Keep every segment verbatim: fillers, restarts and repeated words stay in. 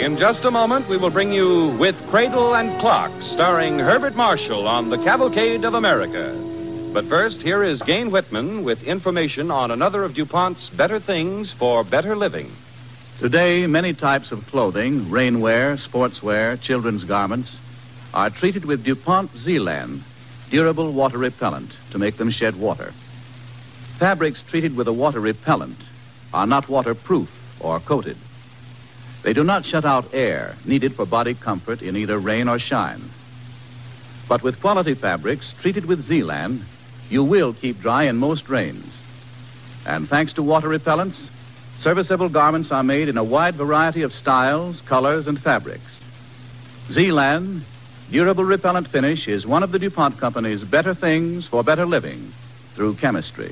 In just a moment, we will bring you With Cradle and Clock, starring Herbert Marshall on The Cavalcade of America. But first, here is Gane Whitman with information on another of DuPont's better things for better living. Today, many types of clothing, rainwear, sportswear, children's garments, are treated with DuPont Zealand, durable water repellent, to make them shed water. Fabrics treated with a water repellent are not waterproof or coated. They do not shut out air needed for body comfort in either rain or shine. But with quality fabrics treated with Zealand, you will keep dry in most rains. And thanks to water repellents, serviceable garments are made in a wide variety of styles, colors, and fabrics. Zealand durable repellent finish is one of the DuPont Company's better things for better living through chemistry.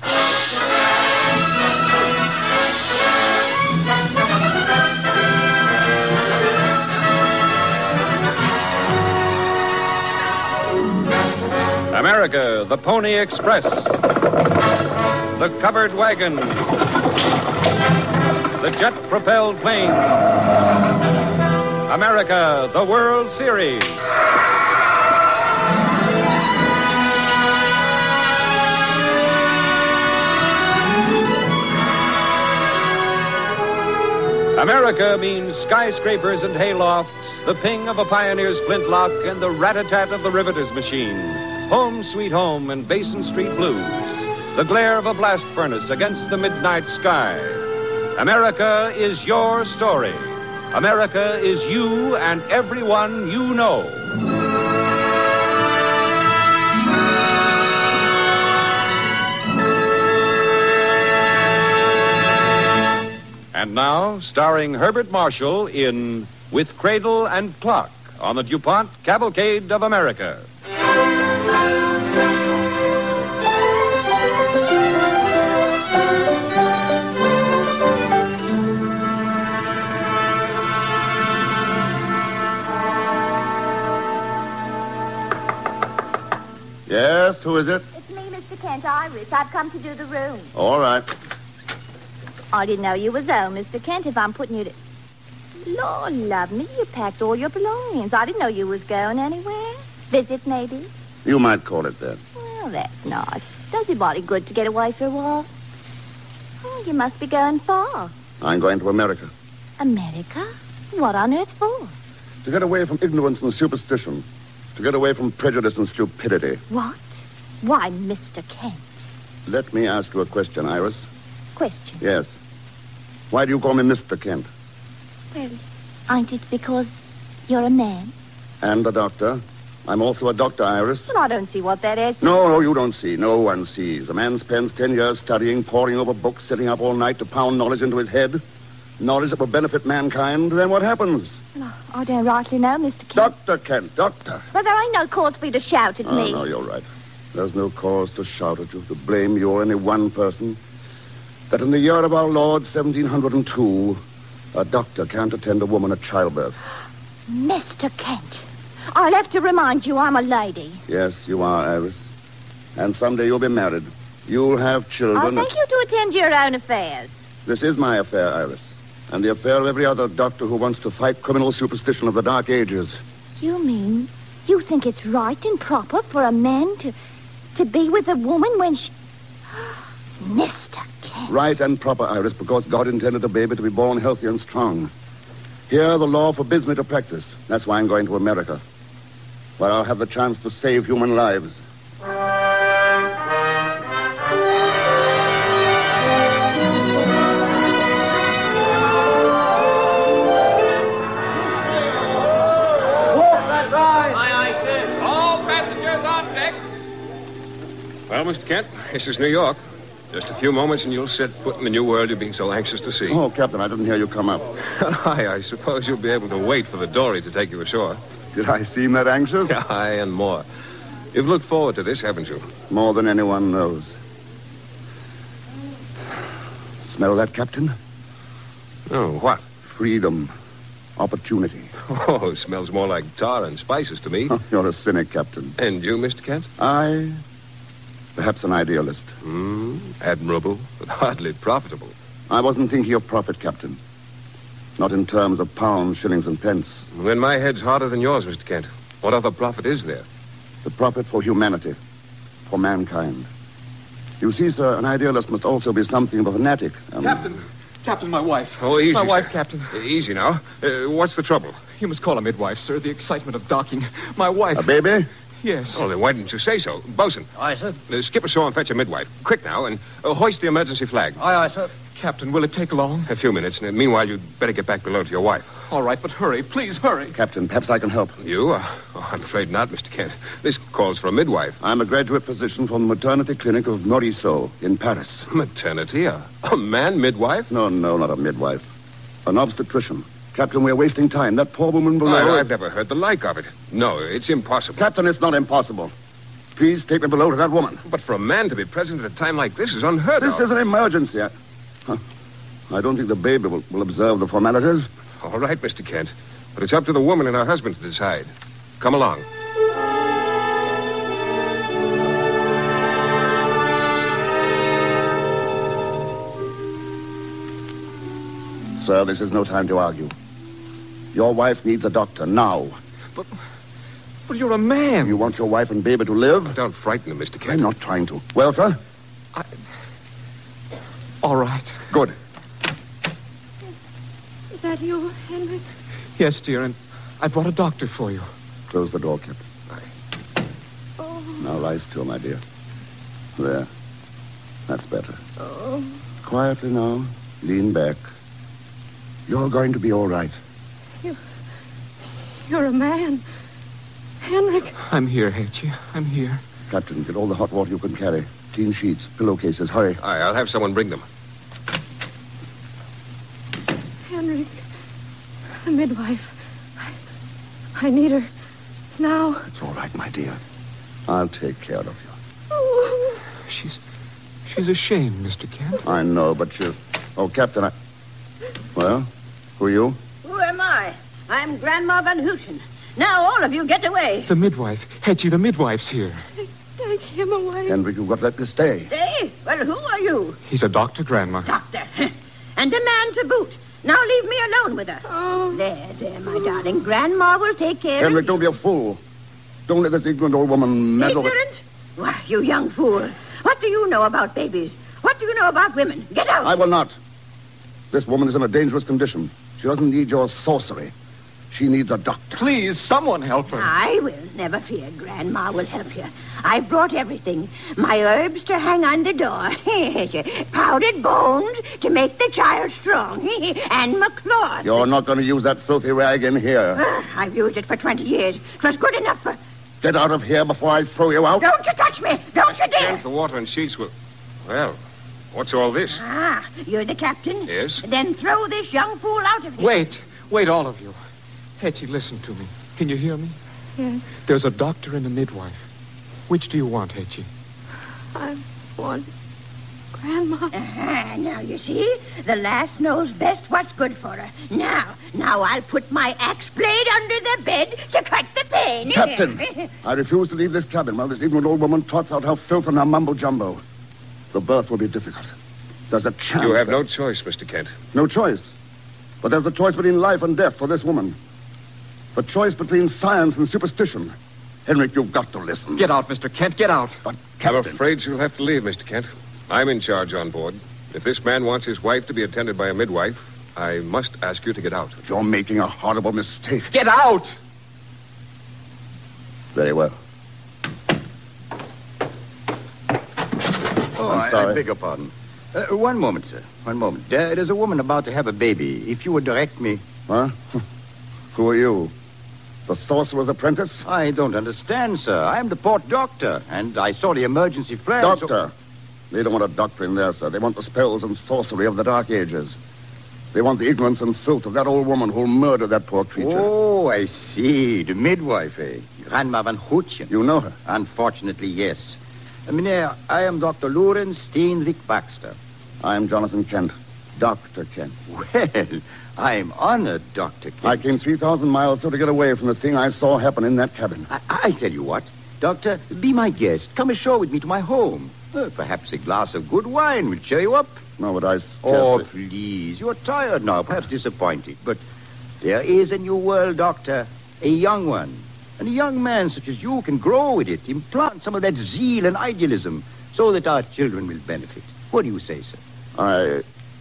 America, the Pony Express, the covered wagon, the jet-propelled plane. America, the World Series. America means skyscrapers and haylofts, the ping of a pioneer's flintlock, and the rat-a-tat of the riveter's machine. Home Sweet Home and Basin Street Blues. The glare of a blast furnace against the midnight sky. America is your story. America is you and everyone you know. And now, starring Herbert Marshall in With Cradle and Clock on the DuPont Cavalcade of America. Yes, who is it? It's me, Mister Kent, Iris. I've come to do the room. All right. I didn't know you was home, Mister Kent, if I'm putting you to... Lord love me, you packed all your belongings. I didn't know you was going anywhere. Visit, maybe? You might call it that. Well, that's nice. Does your body good to get away for a while. Oh, you must be going far. I'm going to America. America? What on earth for? To get away from ignorance and superstition. To get away from prejudice and stupidity. What? Why, Mister Kent? Let me ask you a question, Iris. Question? Yes. Why do you call me Mister Kent? Well, ain't it because you're a man? And a doctor. I'm also a doctor, Iris. Well, I don't see what that is. No, no, you don't see. No one sees. A man spends ten years studying, poring over books, sitting up all night to pound knowledge into his head. Knowledge that will benefit mankind. Then what happens? Well, I don't rightly know, Mister Kent. Doctor Kent, doctor. Well, there ain't no cause for you to shout at oh, me. No, you're right. There's no cause to shout at you, to blame you or any one person. That in the year of our Lord, seventeen hundred two, a doctor can't attend a woman at childbirth. Mister Kent, I'll have to remind you I'm a lady. Yes, you are, Iris. And someday you'll be married. You'll have children. I'll thank you to attend to your own affairs. This is my affair, Iris. And the affair of every other doctor who wants to fight criminal superstition of the Dark Ages. You mean you think it's right and proper for a man to to be with a woman when she... Mister Kent. Right and proper, Iris, because God intended a baby to be born healthy and strong. Here, the law forbids me to practice. That's why I'm going to America, where I'll have the chance to save human lives. Well, Mister Kent, this is New York. Just a few moments and you'll set foot in the new world you've been so anxious to see. Oh, Captain, I didn't hear you come up. Aye, I suppose you'll be able to wait for the dory to take you ashore. Did I seem that anxious? Aye, and more. You've looked forward to this, haven't you? More than anyone knows. Smell that, Captain? Oh, what? Freedom. Opportunity. Oh, it smells more like tar and spices to me. Oh, you're a cynic, Captain. And you, Mister Kent? I... Perhaps an idealist. Hmm, admirable, but hardly profitable. I wasn't thinking of profit, Captain. Not in terms of pounds, shillings, and pence. Then my head's harder than yours, Mister Kent. What other profit is there? The profit for humanity. For mankind. You see, sir, an idealist must also be something of a fanatic. Um, Captain. Captain, my wife. Oh, easy, My wife, sir. Captain. Easy now. Uh, what's the trouble? You must call a midwife, sir. The excitement of docking. My wife. A baby? Yes. Oh, then why didn't you say so? Bosun. Aye, sir. Uh, skip ashore and fetch a midwife. Quick now, and uh, hoist the emergency flag. Aye, aye, sir. Captain, will it take long? A few minutes, and meanwhile, you'd better get back below to your wife. All right, but hurry. Please, hurry. Captain, perhaps I can help. You? Uh, oh, I'm afraid not, Mister Kent. This calls for a midwife. I'm a graduate physician from the maternity clinic of Morisot in Paris. Maternity? A, a man midwife? No, no, not a midwife. An obstetrician. Captain, we're wasting time. That poor woman below... I, I've never heard the like of it. No, it's impossible. Captain, it's not impossible. Please take me below to that woman. But for a man to be present at a time like this is unheard This of. is an emergency. I, huh. I don't think the baby will, will observe the formalities. All right, Mister Kent. But it's up to the woman and her husband to decide. Come along. Sir, this is no time to argue. Your wife needs a doctor now. But, but you're a man. You want your wife and baby to live? Don't frighten him, Mister Kent. I'm not trying to. Well, sir? I... All right. Good. Is that you, Henry? Yes, dear, and I brought a doctor for you. Close the door, Kip. Oh. Now lie still, my dear. There. That's better. Oh. Quietly now. Lean back. You're going to be all right. You... You're a man. Henrik. I'm here, Hetty. I'm here. Captain, get all the hot water you can carry. Clean sheets, pillowcases. Hurry. Aye, I'll have someone bring them. Henrik. The midwife. I, I need her. Now. It's all right, my dear. I'll take care of you. Oh. She's... She's ashamed, Mister Kent. I know, but you... Oh, Captain, I... Well, who are you? Who am I? I'm Grandma Van Houten. Now all of you get away. The midwife. Hetty, the midwife's here. Take, take him away. Henrik, you've got to let me stay. Stay? Well, who are you? He's a doctor, Grandma. Doctor. And a man to boot. Now leave me alone with her. Oh. There, there, my darling. Grandma will take care Henrik, of you. don't be a fool. Don't let this ignorant old woman meddle with... Ignorant? Why, you young fool. What do you know about babies? What do you know about women? Get out. I will not. This woman is in a dangerous condition. She doesn't need your sorcery. She needs a doctor. Please, someone help her. I will. Never fear. Grandma will help you. I brought everything. My herbs to hang on the door. Powdered bones to make the child strong. And my cloth. You're not going to use that filthy rag in here. Uh, I've used it for twenty years. It was good enough for... Get out of here before I throw you out. Don't you touch me. Don't you dare. Kent, the water and sheets will... Well, what's all this? Ah, you're the captain? Yes. Then throw this young fool out of here. Wait. Wait, all of you. Hetty, listen to me. Can you hear me? Yes. There's a doctor and a midwife. Which do you want, Hetty? I want Grandma. Uh-huh. Now, you see, the lass knows best what's good for her. Now, now I'll put my axe blade under the bed to cut the pain. Captain, I refuse to leave this cabin while this ignorant old woman trots out her filth and her mumbo-jumbo. The birth will be difficult. There's a chance... You have that... no choice, Mister Kent. No choice. But there's a choice between life and death for this woman. The choice between science and superstition. Henrik, you've got to listen. Get out, Mister Kent. Get out. But, I'm Captain... afraid you'll have to leave, Mister Kent. I'm in charge on board. If this man wants his wife to be attended by a midwife, I must ask you to get out. You're making a horrible mistake. Get out! Very well. Oh, I'm I, sorry. I beg your pardon. Uh, one moment, sir. One moment. Uh, there's a woman about to have a baby. If you would direct me... Huh? Who are you? The sorcerer's apprentice? I don't understand, sir. I'm the port doctor, and I saw the emergency flag... so- Doctor. They don't want a doctor in there, sir. They want the spells and sorcery of the Dark Ages. They want the ignorance and filth of that old woman who'll murder that poor creature. Oh, I see. The midwife, eh? Grandma Van Houten. You know her? Unfortunately, yes. Uh, Meneer, I am Doctor Lorenz Steenwijk Baxter. I'm Jonathan Kent. Doctor Kent. Well, I'm honored, Doctor Kent. I came three thousand miles so to get away from the thing I saw happen in that cabin. I, I tell you what, Doctor, be my guest. Come ashore with me to my home. Uh, perhaps a glass of good wine will cheer you up. No, but I Oh, scarcely... please. You're tired now, perhaps disappointed. But there is a new world, Doctor. A young one. And a young man such as you can grow with it, implant some of that zeal and idealism so that our children will benefit. What do you say, sir? I...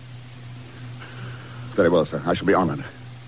Very well, sir. I shall be honored.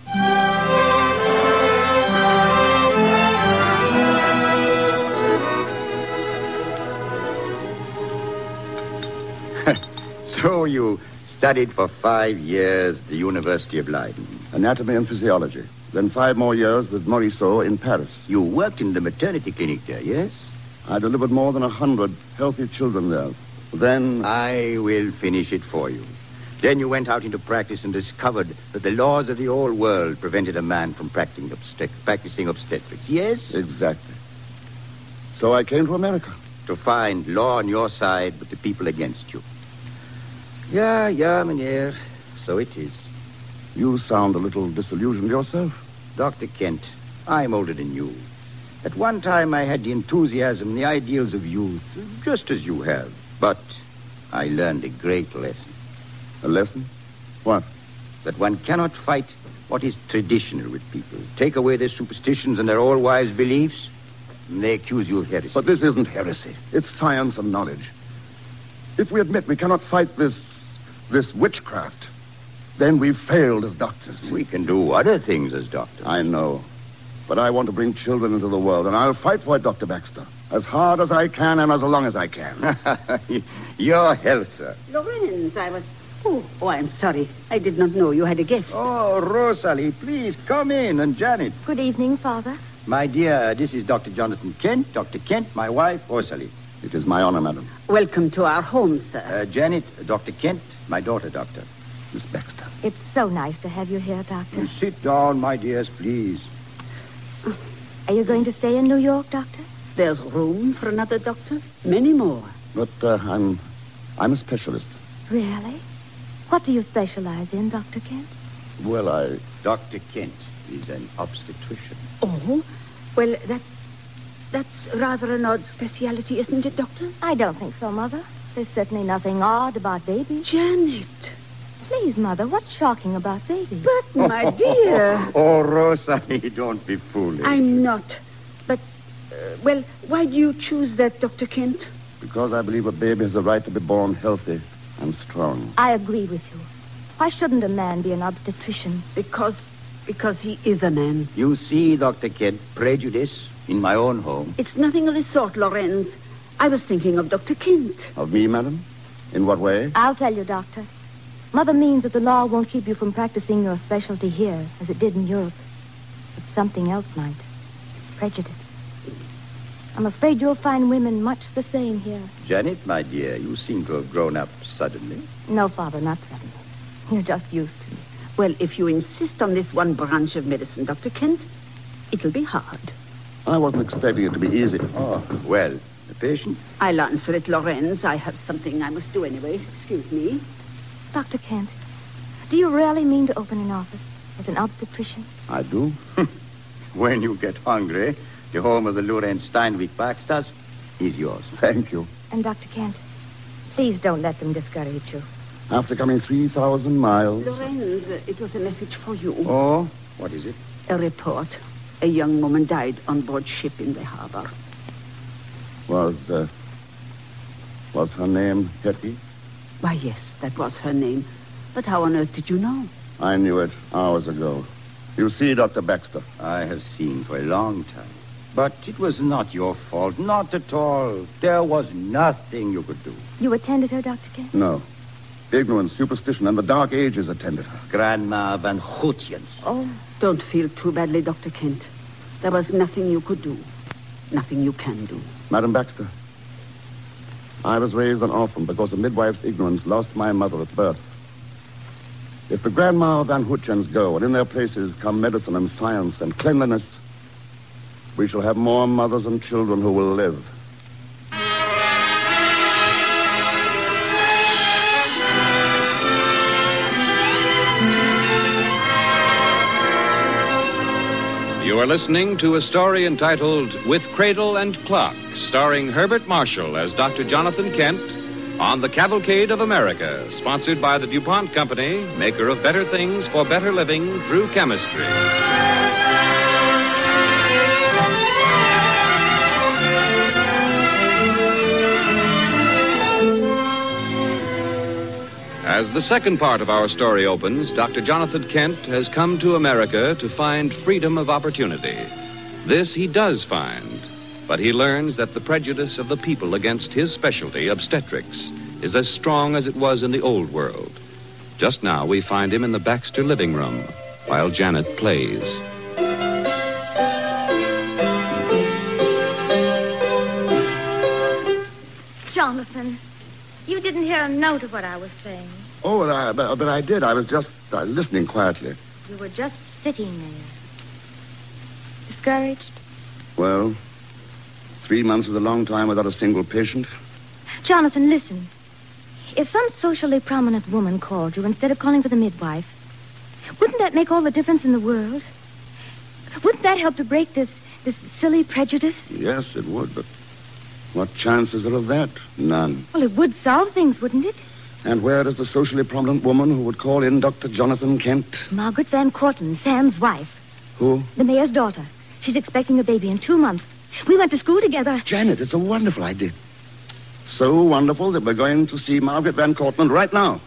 So you studied for five years at the University of Leiden. Anatomy and physiology. Then five more years with Morisot in Paris. You worked in the maternity clinic there, yes? I delivered more than a hundred healthy children there. Then... I will finish it for you. Then you went out into practice and discovered that the laws of the old world prevented a man from practicing, obstet- practicing obstetrics, yes? Exactly. So I came to America. To find law on your side, but the people against you. Yeah, yeah, meneer. So it is. You sound a little disillusioned yourself. Doctor Kent, I'm older than you. At one time, I had the enthusiasm and the ideals of youth, just as you have. But I learned a great lesson. A lesson? What? That one cannot fight what is traditional with people. Take away their superstitions and their all-wise beliefs, and they accuse you of heresy. But this isn't heresy. It's science and knowledge. If we admit we cannot fight this... this witchcraft, then we've failed as doctors. We can do other things as doctors. I know. But I want to bring children into the world, and I'll fight for it, Doctor Baxter. As hard as I can and as long as I can. Your health, sir. Lorenz, I was... Oh, oh, I'm sorry. I did not know you had a guest. Oh, Rosalie, please come in. And Janet. Good evening, Father. My dear, this is Doctor Jonathan Kent. Doctor Kent, my wife, Rosalie. It is my honor, madam. Welcome to our home, sir. Uh, Janet, Doctor Kent, my daughter, Doctor. Miss Baxter. It's so nice to have you here, Doctor. Sit down, my dears, please. Are you going to stay in New York, Doctor? There's room for another doctor. Many more. But uh, I'm... I'm a specialist. Really? What do you specialize in, Doctor Kent? Well, I... Doctor Kent is an obstetrician. Oh, well, that, that's rather an odd speciality, isn't it, Doctor? I don't think so, Mother. There's certainly nothing odd about babies. Janet. Please, Mother, what's shocking about babies? But, my dear... Oh, Rosalie, don't be foolish. I'm not. But, uh, well, why do you choose that, Doctor Kent? Because I believe a baby has a right to be born healthy and strong. I agree with you. Why shouldn't a man be an obstetrician? Because, because he is a man. You see, Doctor Kent, prejudice in my own home. It's nothing of the sort, Lorenz. I was thinking of Doctor Kent. Of me, madam? In what way? I'll tell you, Doctor. Mother means that the law won't keep you from practicing your specialty here, as it did in Europe. But something else might. Prejudice. I'm afraid you'll find women much the same here. Janet, my dear, you seem to have grown up suddenly. No, Father, not suddenly. You're just used to me. Well, if you insist on this one branch of medicine, Doctor Kent, it'll be hard. I wasn't expecting it to be easy. Oh, well, the patient? I'll answer it, Lorenz. I have something I must do anyway. Excuse me. Doctor Kent, do you really mean to open an office as an obstetrician? I do. When you get hungry, the home of the Lorenz Steinweg Baxters is yours. Thank you. And Doctor Kent, please don't let them discourage you. After coming three thousand miles... Lorenz, uh, it was a message for you. Oh, what is it? A report. A young woman died on board ship in the harbor. Was, uh... Was her name Hetty? Why, yes, that was her name. But how on earth did you know? I knew it hours ago. You see, Doctor Baxter. I have seen for a long time. But it was not your fault, not at all. There was nothing you could do. You attended her, Doctor Kent? No. Ignorance, superstition, and the Dark Ages attended her. Grandma Van Goetjens. Oh, don't feel too badly, Doctor Kent. There was nothing you could do. Nothing you can do. Madam Baxter, I was raised an orphan because of midwife's ignorance lost my mother at birth. If the Grandma Van Goetjens go, and in their places come medicine and science and cleanliness, we shall have more mothers and children who will live. You are listening to a story entitled With Cradle and Clock, starring Herbert Marshall as Doctor Jonathan Kent on the Cavalcade of America, sponsored by the DuPont Company, maker of better things for better living through chemistry. As the second part of our story opens, Doctor Jonathan Kent has come to America to find freedom of opportunity. This he does find, but he learns that the prejudice of the people against his specialty, obstetrics, is as strong as it was in the old world. Just now, we find him in the Baxter living room while Janet plays. Jonathan, you didn't hear a note of what I was playing. Oh, but I, but, but I did. I was just uh, listening quietly. You were just sitting there. Discouraged? Well, three months is a long time without a single patient. Jonathan, listen. If some socially prominent woman called you instead of calling for the midwife, wouldn't that make all the difference in the world? Wouldn't that help to break this, this silly prejudice? Yes, it would, but what chance is there of that? None. Well, it would solve things, wouldn't it? And where is the socially prominent woman who would call in Doctor Jonathan Kent? Margaret Van Cortlandt, Sam's wife. Who? The mayor's daughter. She's expecting a baby in two months. We went to school together. Janet, it's a wonderful idea. So wonderful that we're going to see Margaret Van Cortlandt right now.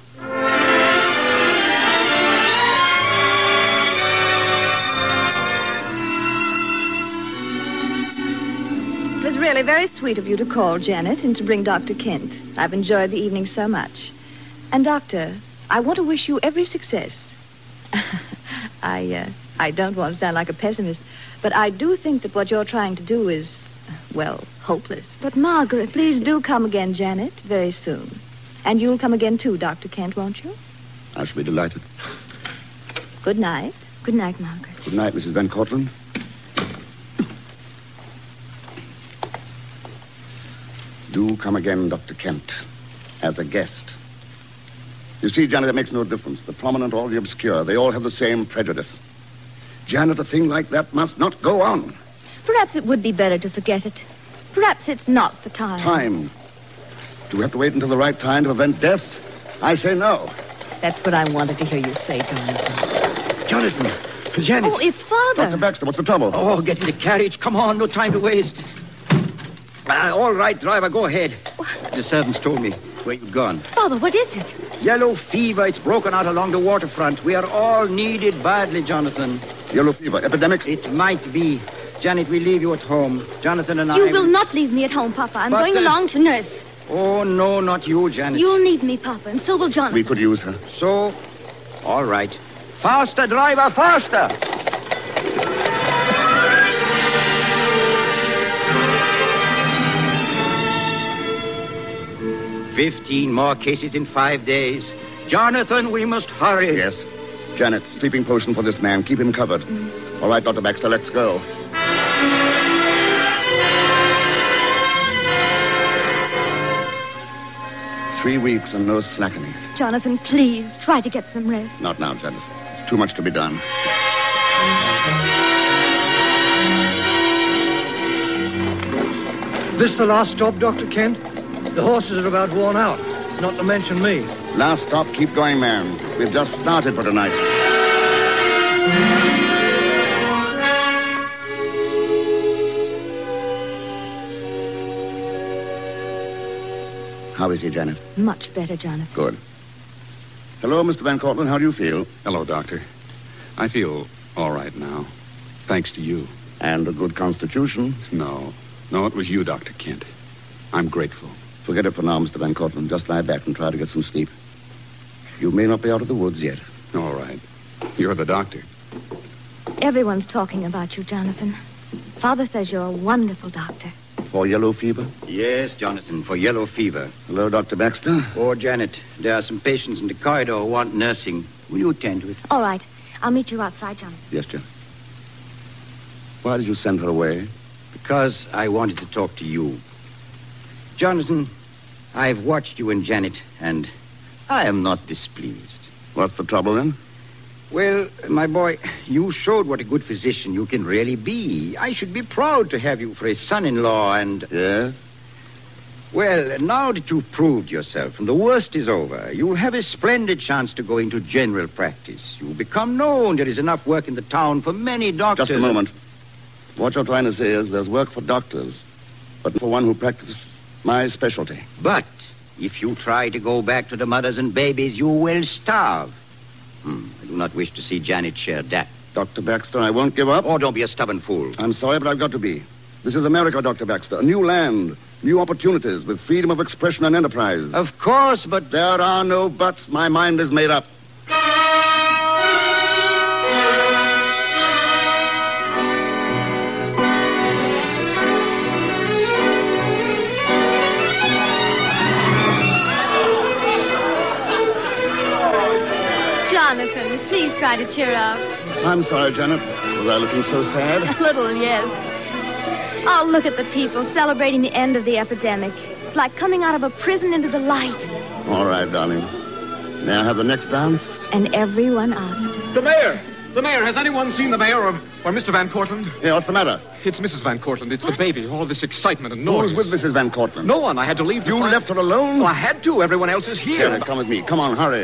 It was really very sweet of you to call, Janet, and to bring Doctor Kent. I've enjoyed the evening so much. And, Doctor, I want to wish you every success. I, uh, I don't want to sound like a pessimist, but I do think that what you're trying to do is, well, hopeless. But, Margaret, please do come again, Janet, very soon. And you'll come again, too, Doctor Kent, won't you? I shall be delighted. Good night. Good night, Margaret. Good night, Missus Van Cortlandt. Do come again, Doctor Kent, as a guest. You see, Janet, it makes no difference. The prominent or the obscure, they all have the same prejudice. Janet, a thing like that must not go on. Perhaps it would be better to forget it. Perhaps it's not the time. Time? Do we have to wait until the right time to prevent death? I say no. That's what I wanted to hear you say, Jonathan. Jonathan! Janet! Oh, it's Father. Doctor Baxter, what's the trouble? Oh, get in the carriage. Come on, no time to waste. Uh, all right, driver, go ahead. The servants told me where you'd gone. Father, what is it? Yellow fever. It's broken out along the waterfront. We are all needed badly, Jonathan. Yellow fever, epidemic? It might be. Janet, we leave you at home. Jonathan and I... You will not leave me at home, Papa. I'm But, going uh, along to nurse. Oh, no, not you, Janet. You'll need me, Papa, and so will Jonathan. We could use her. So, all right. Faster, driver, faster! Fifteen more cases in five days. Jonathan, we must hurry. Yes. Janet, sleeping potion for this man. Keep him covered. Mm. All right, Doctor Baxter, let's go. Three weeks and no slackening. Jonathan, please, try to get some rest. Not now, Janet. It's too much to be done. This the last stop, Doctor Kent? The horses are about worn out, not to mention me. Last stop, keep going, man. We've just started for tonight. How is he, Janet? Much better, Jonathan. Good. Hello, Mister Van Cortlandt. How do you feel? Hello, Doctor. I feel all right now, thanks to you. And a good constitution? No. No, it was you, Doctor Kent. I'm grateful. Forget it for now, Mister Van Cortlandt. Just lie back and try to get some sleep. You may not be out of the woods yet. All right. You're the doctor. Everyone's talking about you, Jonathan. Father says you're a wonderful doctor. For yellow fever? Yes, Jonathan, for yellow fever. Hello, Doctor Baxter. Oh, Janet, there are some patients in the corridor who want nursing. Will you attend to it? All right. I'll meet you outside, Jonathan. Yes, Janet. Why did you send her away? Because I wanted to talk to you. Jonathan, I've watched you and Janet, and I am not displeased. What's the trouble, then? Well, my boy, you showed what a good physician you can really be. I should be proud to have you for a son-in-law, and... Yes? Well, now that you've proved yourself and the worst is over, you'll have a splendid chance to go into general practice. You'll become known. There is enough work in the town for many doctors. Just a moment. What you're trying to say is there's work for doctors, but for one who practices my specialty. But if you try to go back to the mothers and babies, you will starve. Hmm, I do not wish to see Janet share that. Doctor Baxter, I won't give up. Oh, don't be a stubborn fool. I'm sorry, but I've got to be. This is America, Doctor Baxter. A new land, new opportunities with freedom of expression and enterprise. Of course, but... There are no buts. My mind is made up. Jonathan, please try to cheer up. I'm sorry, Janet. Was I looking so sad? A little, yes. Oh, look at the people celebrating the end of the epidemic. It's like coming out of a prison into the light. All right, darling. May I have the next dance? And everyone asked. The mayor! The mayor! Has anyone seen the mayor or, or Mister Van Cortlandt? Yeah, what's the matter? It's Missus Van Cortlandt. It's what? The baby. All this excitement and noise. Who's with Missus Van Cortlandt? No one. I had to leave to You find... left her alone? Well, I had to. Everyone else is here. Here, come with me. Come on, hurry.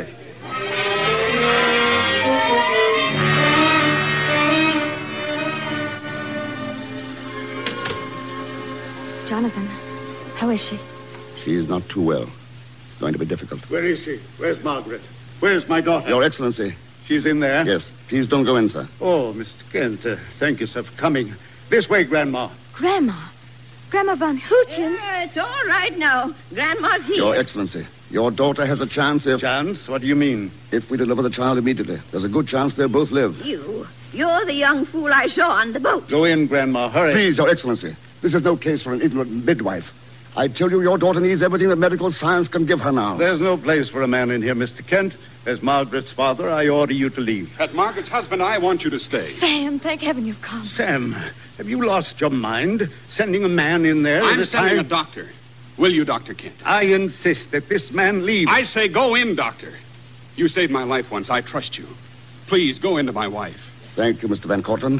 Jonathan, how is she? She's not too well. It's going to be difficult. Where is she? Where's Margaret? Where's my daughter? Your Excellency. She's in there? Yes. Please don't go in, sir. Oh, Mister Kent, uh, thank you, sir, for coming. This way, Grandma. Grandma? Grandma Van Houten? Yeah, it's all right now. Grandma's here. Your Excellency, your daughter has a chance if... Chance? What do you mean? If we deliver the child immediately. There's a good chance they'll both live. You. You're the young fool I saw on the boat. Go in, Grandma. Hurry. Please, Your Excellency. This is no case for an ignorant midwife. I tell you, your daughter needs everything that medical science can give her now. There's no place for a man in here, Mister Kent. As Margaret's father, I order you to leave. As Margaret's husband, I want you to stay. Sam, thank heaven you've come. Sam, have you lost your mind? Sending a man in there I'm at a sending time... a doctor. Will you, Doctor Kent? I insist that this man leave. I say go in, Doctor. You saved my life once. I trust you. Please, go into my wife. Thank you, Mister Van Cortlandt.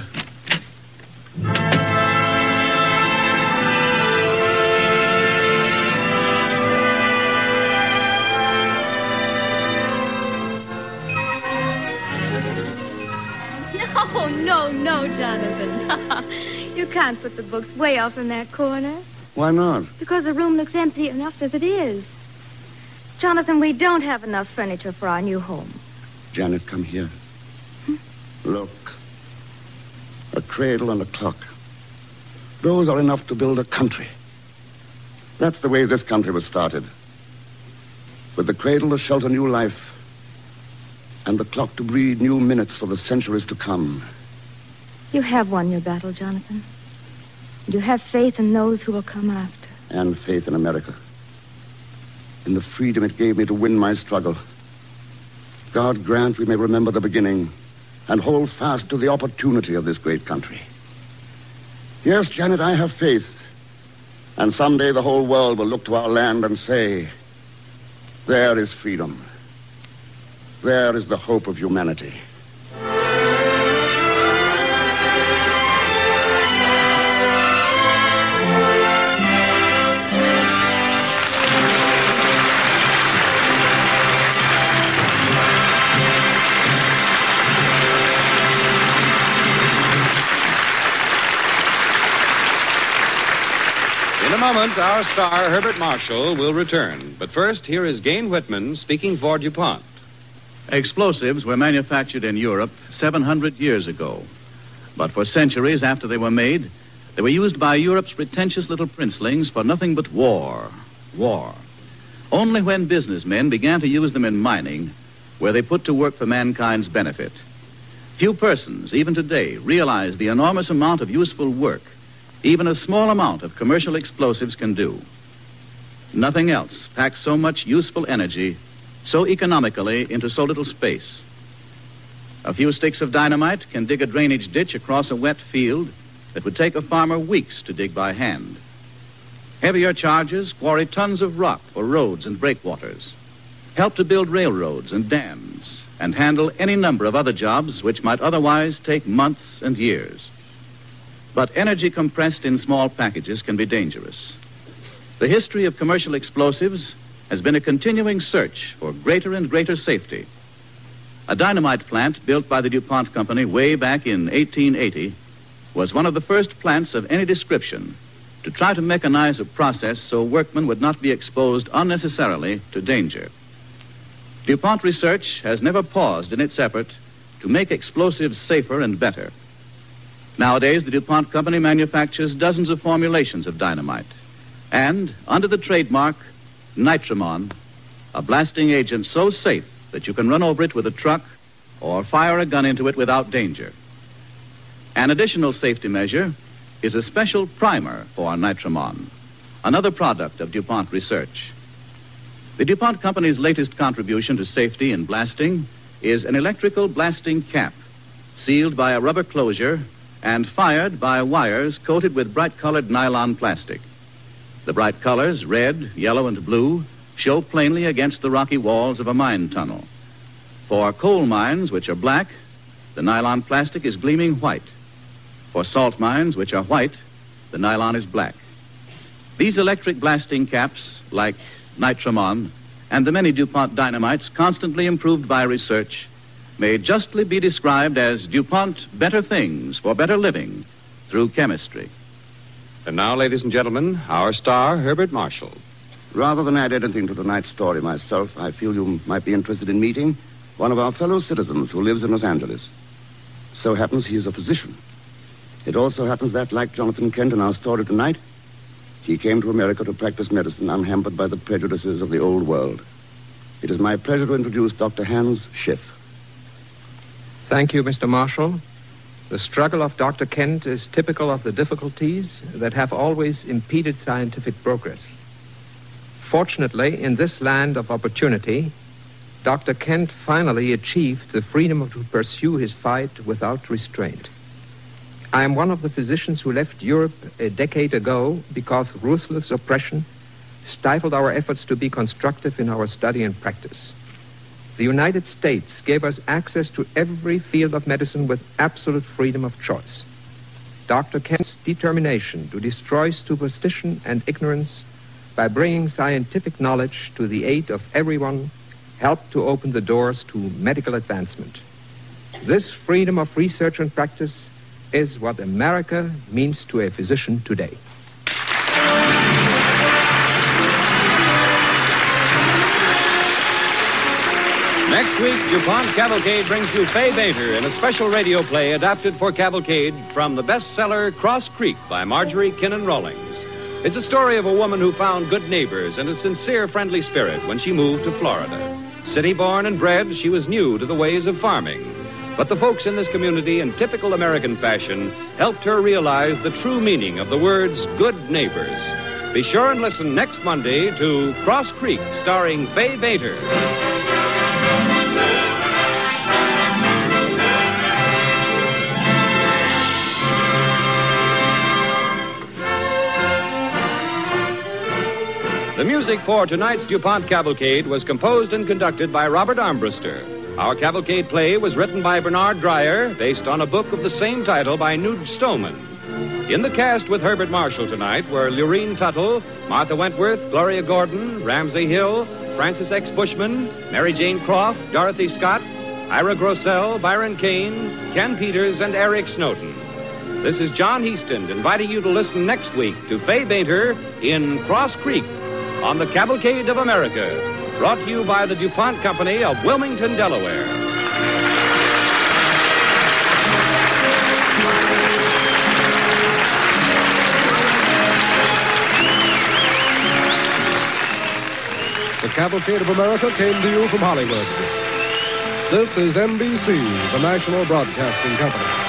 Oh, no, no, Jonathan. You can't put the books way off in that corner. Why not? Because the room looks empty enough as it is. Jonathan, we don't have enough furniture for our new home. Janet, come here. Hmm? Look. A cradle and a clock. Those are enough to build a country. That's the way this country was started. With the cradle to shelter new life, and the clock to breed new minutes for the centuries to come. You have won your battle, Jonathan. You have faith in those who will come after. And faith in America. In the freedom it gave me to win my struggle. God grant we may remember the beginning and hold fast to the opportunity of this great country. Yes, Janet, I have faith. And someday the whole world will look to our land and say, there is freedom. There is the hope of humanity. In a moment, our star, Herbert Marshall, will return. But first, here is Gain Whitman speaking for DuPont. Explosives were manufactured in Europe seven hundred years ago. But for centuries after they were made, they were used by Europe's pretentious little princelings for nothing but war. War. Only when businessmen began to use them in mining were they put to work for mankind's benefit. Few persons, even today, realize the enormous amount of useful work even a small amount of commercial explosives can do. Nothing else packs so much useful energy so economically into so little space. A few sticks of dynamite can dig a drainage ditch across a wet field that would take a farmer weeks to dig by hand. Heavier charges quarry tons of rock for roads and breakwaters, help to build railroads and dams, and handle any number of other jobs which might otherwise take months and years. But energy compressed in small packages can be dangerous. The history of commercial explosives has been a continuing search for greater and greater safety. A dynamite plant built by the DuPont Company way back in eighteen eighty was one of the first plants of any description to try to mechanize a process so workmen would not be exposed unnecessarily to danger. DuPont Research has never paused in its effort to make explosives safer and better. Nowadays, the DuPont Company manufactures dozens of formulations of dynamite. And, under the trademark Nitramon, a blasting agent so safe that you can run over it with a truck or fire a gun into it without danger. An additional safety measure is a special primer for Nitramon, another product of DuPont Research. The DuPont Company's latest contribution to safety in blasting is an electrical blasting cap, sealed by a rubber closure and fired by wires coated with bright-colored nylon plastic. The bright colors, red, yellow, and blue, show plainly against the rocky walls of a mine tunnel. For coal mines, which are black, the nylon plastic is gleaming white. For salt mines, which are white, the nylon is black. These electric blasting caps, like Nitramon, and the many DuPont dynamites constantly improved by research, may justly be described as DuPont better things for better living through chemistry. And now, ladies and gentlemen, our star, Herbert Marshall. Rather than add anything to tonight's story myself, I feel you might be interested in meeting one of our fellow citizens who lives in Los Angeles. So happens he is a physician. It also happens that, like Jonathan Kent in our story tonight, he came to America to practice medicine unhampered by the prejudices of the old world. It is my pleasure to introduce Doctor Hans Schiff. Thank you, Mister Marshall. The struggle of Doctor Kent is typical of the difficulties that have always impeded scientific progress. Fortunately, in this land of opportunity, Doctor Kent finally achieved the freedom to pursue his fight without restraint. I am one of the physicians who left Europe a decade ago because ruthless oppression stifled our efforts to be constructive in our study and practice. The United States gave us access to every field of medicine with absolute freedom of choice. Doctor Kent's determination to destroy superstition and ignorance by bringing scientific knowledge to the aid of everyone helped to open the doors to medical advancement. This freedom of research and practice is what America means to a physician today. Next week, DuPont Cavalcade brings you Fay Bader in a special radio play adapted for Cavalcade from the bestseller Cross Creek by Marjorie Kinnan Rawlings. It's a story of a woman who found good neighbors and a sincere, friendly spirit when she moved to Florida. City-born and bred, she was new to the ways of farming. But the folks in this community, in typical American fashion, helped her realize the true meaning of the words good neighbors. Be sure and listen next Monday to Cross Creek, starring Fay Bader. The music for tonight's DuPont Cavalcade was composed and conducted by Robert Armbruster. Our cavalcade play was written by Bernard Dreyer, based on a book of the same title by Nude Stoneman. In the cast with Herbert Marshall tonight were Lurene Tuttle, Martha Wentworth, Gloria Gordon, Ramsey Hill, Francis X. Bushman, Mary Jane Croft, Dorothy Scott, Ira Grossell, Byron Kane, Ken Peters, and Eric Snowden. This is John Heaston inviting you to listen next week to Fay Bader in Cross Creek on the Cavalcade of America, brought to you by the DuPont Company of Wilmington, Delaware. The Cavalcade of America came to you from Hollywood. This is N B C, the national broadcasting company.